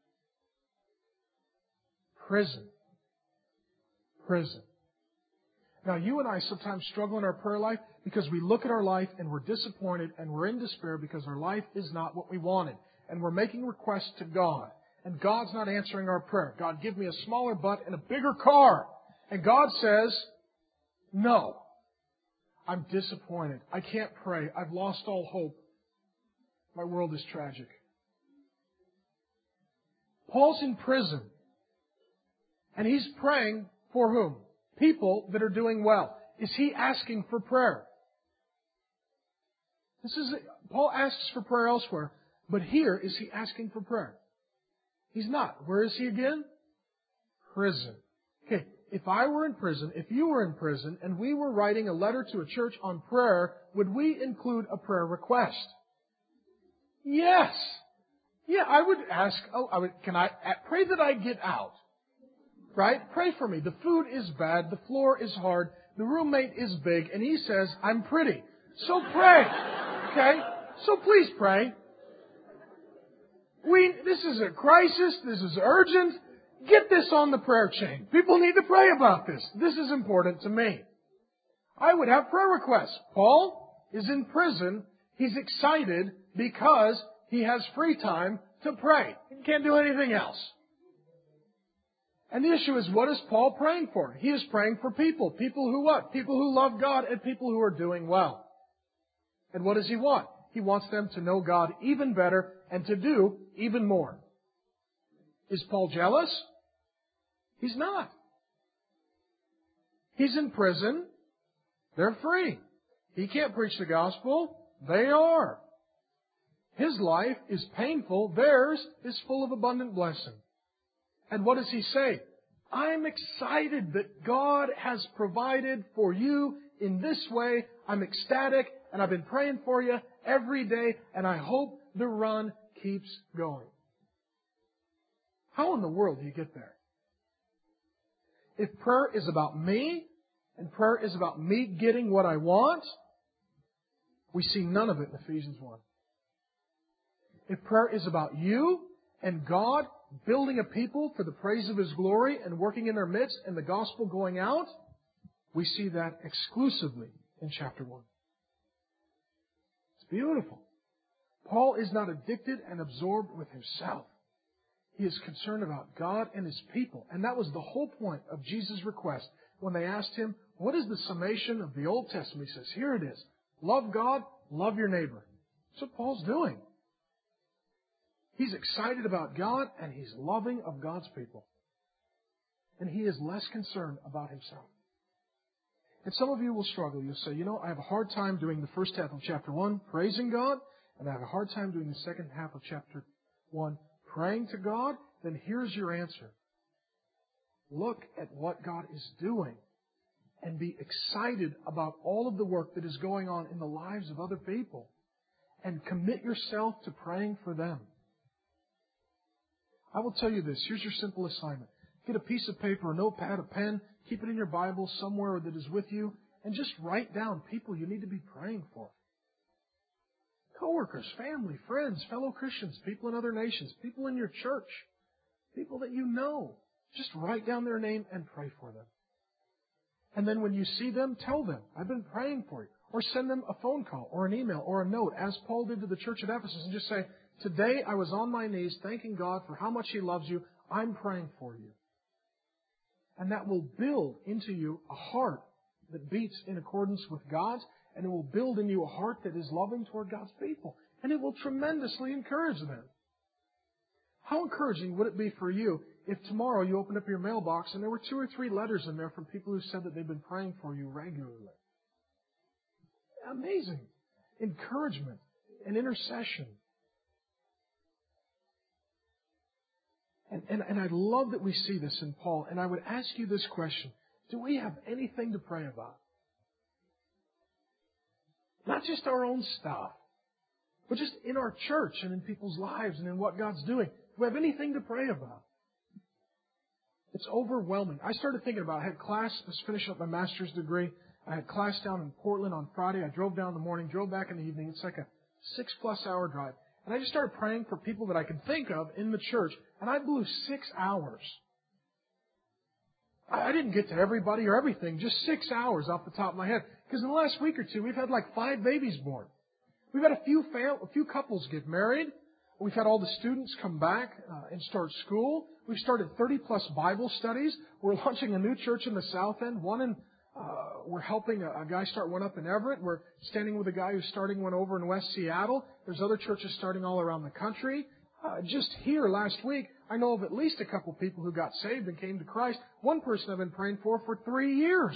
Prison. Prison. Now, you and I sometimes struggle in our prayer life because we look at our life and we're disappointed and we're in despair because our life is not what we wanted. And we're making requests to God. And God's not answering our prayer. God, give me a smaller butt and a bigger car. And God says, no. I'm disappointed. I can't pray. I've lost all hope. My world is tragic. Paul's in prison. And he's praying for whom? People that are doing well. Is he asking for prayer? Paul asks for prayer elsewhere, but here is he asking for prayer? He's not. Where is he again? Prison. Okay, if I were in prison, if you were in prison, and we were writing a letter to a church on prayer, would we include a prayer request? Yes. Yeah, I would ask, can I pray that I get out? Right? Pray for me. The food is bad. The floor is hard. The roommate is big. And he says, I'm pretty. So pray. Okay? So please pray. This is a crisis. This is urgent. Get this on the prayer chain. People need to pray about this. This is important to me. I would have prayer requests. Paul is in prison. He's excited because he has free time to pray. He can't do anything else. And the issue is, what is Paul praying for? He is praying for people. People who what? People who love God and people who are doing well. And what does he want? He wants them to know God even better and to do even more. Is Paul jealous? He's not. He's in prison. They're free. He can't preach the gospel. They are. His life is painful. Theirs is full of abundant blessing. And what does he say? I'm excited that God has provided for you in this way. I'm ecstatic, and I've been praying for you every day, and I hope the run keeps going. How in the world do you get there? If prayer is about me, and prayer is about me getting what I want, we see none of it in Ephesians 1. If prayer is about you and God building a people for the praise of His glory and working in their midst and the gospel going out, we see that exclusively in chapter 1. It's beautiful. Paul is not addicted and absorbed with himself. He is concerned about God and His people. And that was the whole point of Jesus' request. When they asked Him, what is the summation of the Old Testament? He says, here it is. Love God, love your neighbor. That's what Paul's doing. He's excited about God and he's loving of God's people. And he is less concerned about himself. And some of you will struggle. You'll say, I have a hard time doing the first half of chapter 1, praising God, and I have a hard time doing the second half of chapter 1, praying to God. Then here's your answer. Look at what God is doing and be excited about all of the work that is going on in the lives of other people. And commit yourself to praying for them. I will tell you this. Here's your simple assignment. Get a piece of paper, a notepad, a pen. Keep it in your Bible somewhere that is with you. And just write down people you need to be praying for. Coworkers, family, friends, fellow Christians, people in other nations, people in your church. People that you know. Just write down their name and pray for them. And then when you see them, tell them, I've been praying for you. Or send them a phone call or an email or a note, as Paul did to the church at Ephesus, and just say, today I was on my knees thanking God for how much He loves you. I'm praying for you. And that will build into you a heart that beats in accordance with God's, and it will build in you a heart that is loving toward God's people. And it will tremendously encourage them. How encouraging would it be for you if tomorrow you opened up your mailbox and there were 2 or 3 letters in there from people who said that they've been praying for you regularly? Amazing encouragement and intercession. And I love that we see this in Paul. And I would ask you this question. Do we have anything to pray about? Not just our own stuff, but just in our church and in people's lives and in what God's doing. Do we have anything to pray about? It's overwhelming. I started thinking about it. I had class. I was finishing up my master's degree. I had class down in Portland on Friday. I drove down in the morning, drove back in the evening. It's like a 6+ hour drive. And I just started praying for people that I could think of in the church. And I blew 6 hours. I didn't get to everybody or everything, just 6 hours off the top of my head. Because in the last week or two, we've had like 5 babies born. We've had a few couples get married. We've had all the students come back and start school. We've started 30+ Bible studies. We're launching a new church in the South End. We're helping a guy start one up in Everett. We're standing with a guy who's starting one over in West Seattle. There's other churches starting all around the country. Just here last week, I know of at least a couple people who got saved and came to Christ. One person I've been praying for 3 years.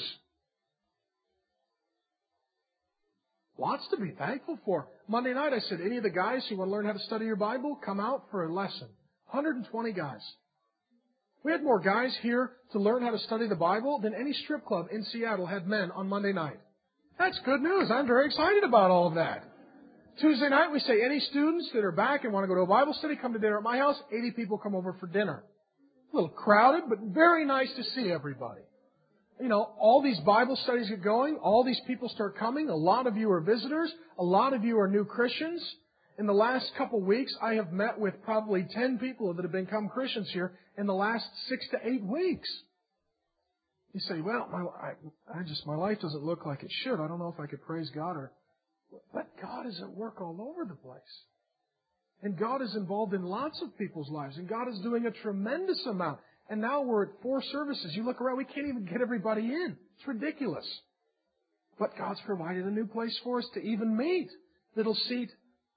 Lots to be thankful for. Monday night I said, any of the guys who want to learn how to study your Bible, come out for a lesson. 120 guys. We had more guys here to learn how to study the Bible than any strip club in Seattle had men on Monday night. That's good news. I'm very excited about all of that. Tuesday night, we say any students that are back and want to go to a Bible study, come to dinner at my house. 80 people come over for dinner. A little crowded, but very nice to see everybody. You know, all these Bible studies get going. All these people start coming. A lot of you are visitors. A lot of you are new Christians. In the last couple weeks, I have met with probably 10 people that have become Christians here in the last 6 to 8 weeks. You say, well, my life doesn't look like it should. I don't know if I could praise God or... But God is at work all over the place. And God is involved in lots of people's lives. And God is doing a tremendous amount. And now we're at 4 services. You look around, we can't even get everybody in. It's ridiculous. But God's provided a new place for us to even meet. That'll seat,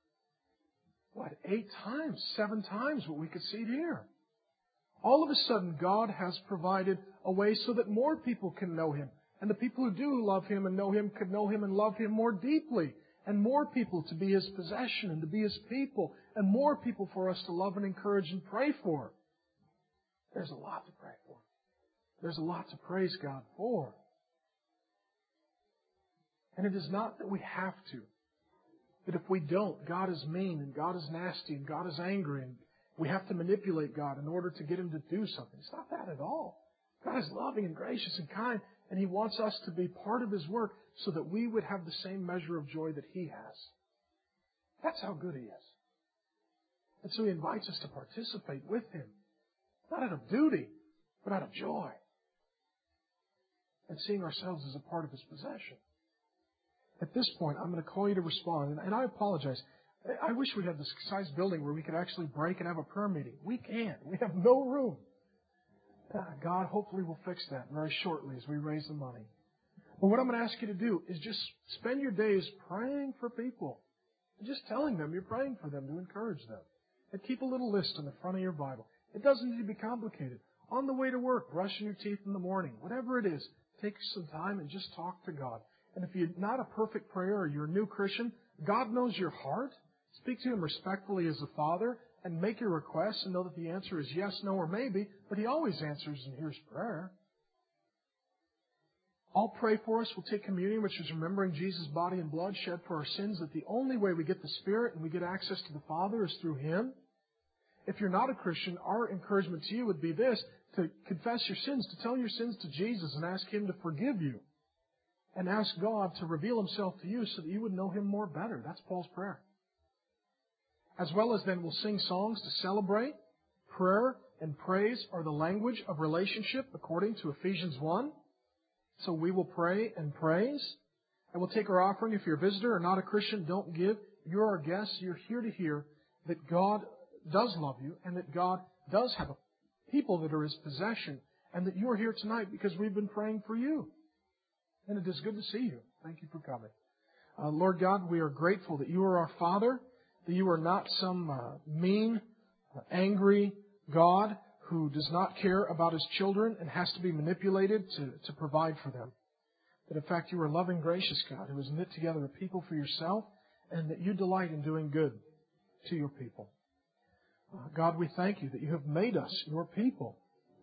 8 times, 7 times what we could seat here. All of a sudden, God has provided a way so that more people can know Him. And the people who do love Him and know Him could know Him and love Him more deeply. And more people to be His possession and to be His people. And more people for us to love and encourage and pray for. There's a lot to pray for. There's a lot to praise God for. And it is not that we have to. That if we don't, God is mean and God is nasty and God is angry and we have to manipulate God in order to get Him to do something. It's not that at all. God is loving and gracious and kind, and He wants us to be part of His work so that we would have the same measure of joy that He has. That's how good He is. And so He invites us to participate with Him. Not out of duty, but out of joy. And seeing ourselves as a part of His possession. At this point, I'm going to call you to respond. And I apologize. I wish we had this size building where we could actually break and have a prayer meeting. We can't. We have no room. God hopefully will fix that very shortly as we raise the money. But what I'm going to ask you to do is just spend your days praying for people. And just telling them you're praying for them to encourage them. And keep a little list on the front of your Bible. It doesn't need to be complicated. On the way to work, brushing your teeth in the morning, whatever it is, take some time and just talk to God. And if you're not a perfect prayer or you're a new Christian, God knows your heart. Speak to Him respectfully as a father and make your requests and know that the answer is yes, no, or maybe, but He always answers and hears prayer. I'll pray for us. We'll take communion, which is remembering Jesus' body and blood shed for our sins, that the only way we get the Spirit and we get access to the Father is through Him. If you're not a Christian, our encouragement to you would be this, to confess your sins, to tell your sins to Jesus and ask Him to forgive you. And ask God to reveal Himself to you so that you would know Him more better. That's Paul's prayer. As well as then we'll sing songs to celebrate prayer and praise are the language of relationship according to Ephesians 1. So we will pray and praise. And we'll take our offering. If you're a visitor or not a Christian, don't give. You're our guest. You're here to hear that God does love you and that God does have people that are His possession, and that you are here tonight because we've been praying for you. And it is good to see you. Thank you for coming. Lord God, we are grateful that you are our Father, that you are not some mean, angry God who does not care about His children and has to be manipulated to provide for them. That in fact you are a loving, gracious God who has knit together a people for yourself, and that you delight in doing good to your people. God, we thank you that you have made us your people,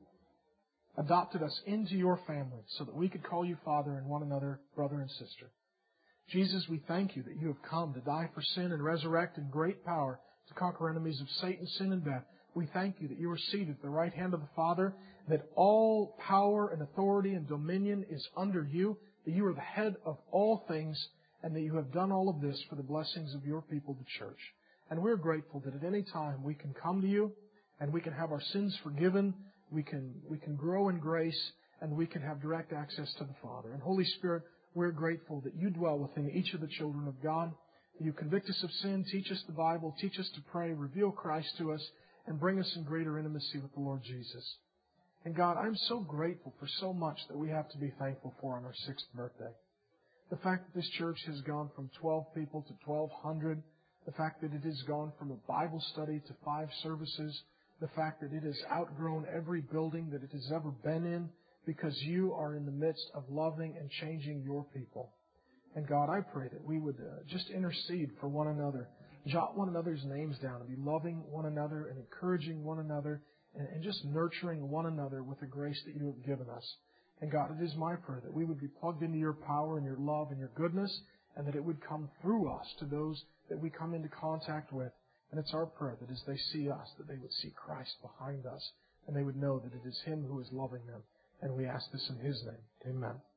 adopted us into your family so that we could call you Father and one another brother and sister. Jesus, we thank you that you have come to die for sin and resurrect in great power to conquer enemies of Satan, sin, and death. We thank you that you are seated at the right hand of the Father, that all power and authority and dominion is under you, that you are the head of all things, and that you have done all of this for the blessings of your people, the church. And we're grateful that at any time we can come to you and we can have our sins forgiven, we can grow in grace, and we can have direct access to the Father. And Holy Spirit, we're grateful that you dwell within each of the children of God. You convict us of sin, teach us the Bible, teach us to pray, reveal Christ to us, and bring us in greater intimacy with the Lord Jesus. And God, I'm so grateful for so much that we have to be thankful for on our 6th birthday. The fact that this church has gone from 12 people to 1,200, the fact that it has gone from a Bible study to 5 services, the fact that it has outgrown every building that it has ever been in, because you are in the midst of loving and changing your people. And God, I pray that we would just intercede for one another, jot one another's names down, and be loving one another and encouraging one another and just nurturing one another with the grace that you have given us. And God, it is my prayer that we would be plugged into your power and your love and your goodness, and that it would come through us to those that we come into contact with. And it's our prayer that as they see us, that they would see Christ behind us, and they would know that it is Him who is loving them. And we ask this in His name. Amen.